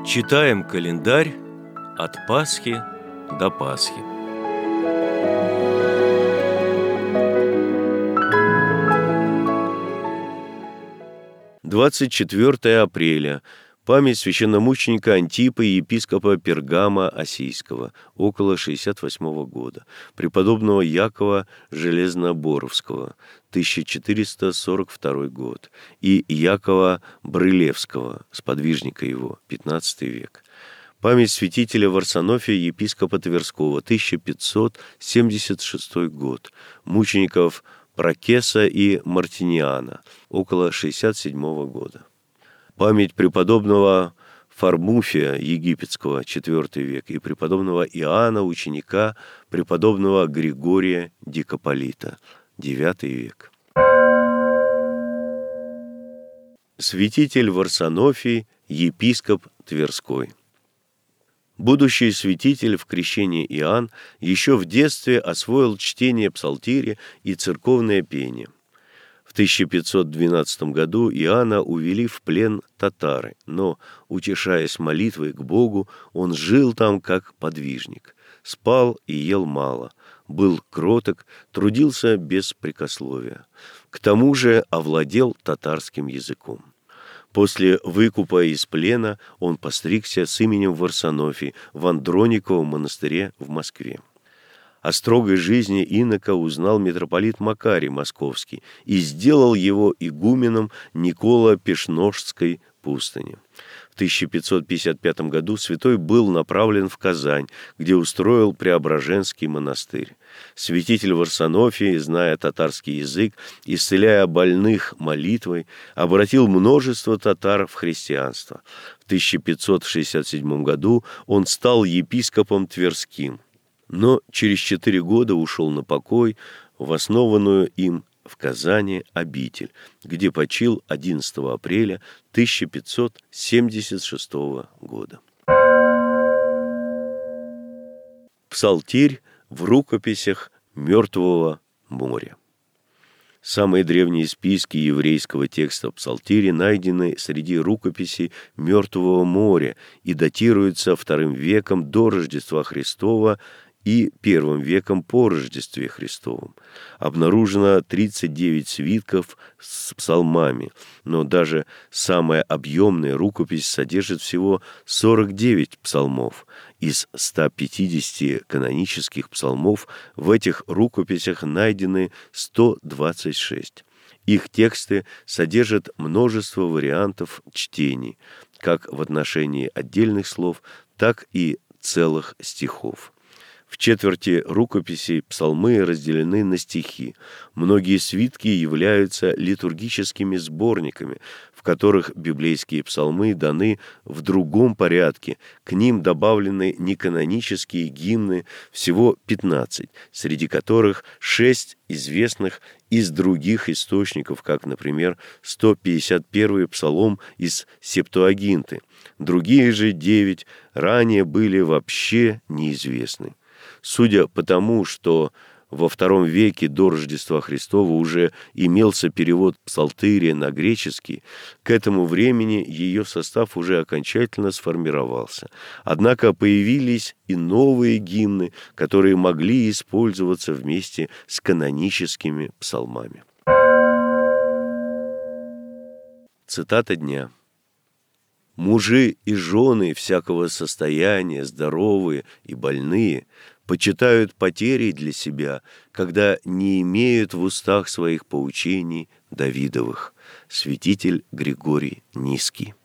Читаем календарь от Пасхи до Пасхи. Двадцать 4 апреля. Память священномученика Антипа и епископа Пергама Осийского, около 68 года, преподобного Якова Железноборовского, 1442 год, и Якова Брылевского, сподвижника его, 15 век. Память святителя Варсонофия, епископа Тверского, 1576 год, мучеников Прокеса и Мартиниана, около 67 года. Память преподобного Фармуфия Египетского, IV век, и преподобного Иоанна, ученика преподобного Григория Дикополита, IX век. Святитель Варсонофий, епископ Тверской. Будущий святитель в крещении Иоанн еще в детстве освоил чтение псалтиря и церковное пение. В 1512 году Иоанна увели в плен татары, но, утешаясь молитвой к Богу, он жил там как подвижник. Спал и ел мало, был кроток, трудился без прекословия. К тому же овладел татарским языком. После выкупа из плена он постригся с именем Варсонофий в Андрониковом монастыре в Москве. О строгой жизни инока узнал митрополит Макарий Московский и сделал его игуменом Никола Пешножской пустыни. В 1555 году святой был направлен в Казань, где устроил Преображенский монастырь. Святитель Варсонофий, зная татарский язык, исцеляя больных молитвой, обратил множество татар в христианство. В 1567 году он стал епископом Тверским, но через 4 года ушел на покой в основанную им в Казани обитель, где почил 11 апреля 1576 года. Псалтирь в рукописях Мертвого моря. Самые древние списки еврейского текста псалтири найдены среди рукописей Мертвого моря и датируются II веком до Рождества Христова и I веком по Рождестве Христовом. Обнаружено 39 свитков с псалмами, но даже самая объемная рукопись содержит всего 49 псалмов. Из 150 канонических псалмов в этих рукописях найдены 126. Их тексты содержат множество вариантов чтений, как в отношении отдельных слов, так и целых стихов. В четверти рукописей псалмы разделены на стихи. Многие свитки являются литургическими сборниками, в которых библейские псалмы даны в другом порядке. К ним добавлены неканонические гимны, всего 15, среди которых 6 известных из других источников, как, например, 151-й псалом из Септуагинты. Другие же 9 ранее были вообще неизвестны. Судя по тому, что во II веке до Рождества Христова уже имелся перевод псалтыря на греческий, к этому времени ее состав уже окончательно сформировался. Однако появились и новые гимны, которые могли использоваться вместе с каноническими псалмами. Цитата дня. «Мужи и жены всякого состояния, здоровые и больные, почитают потерей для себя, когда не имеют в устах своих поучений Давидовых». Святитель Григорий Низкий.